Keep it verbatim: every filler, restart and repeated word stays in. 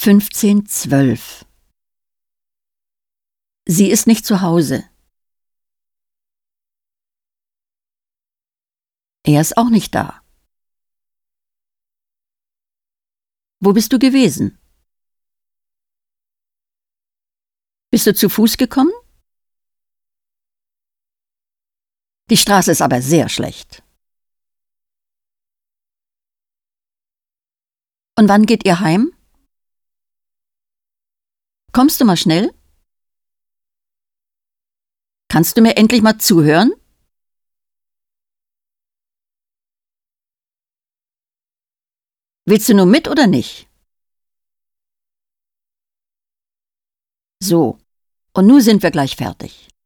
fünfzehn zwölf. Sie ist nicht zu Hause. Er ist auch nicht da. Wo bist du gewesen? Bist du zu Fuß gekommen? Die Straße ist aber sehr schlecht. Und wann geht ihr heim? Kommst du mal schnell? Kannst du mir endlich mal zuhören? Willst du nur mit oder nicht? So, und nun sind wir gleich fertig.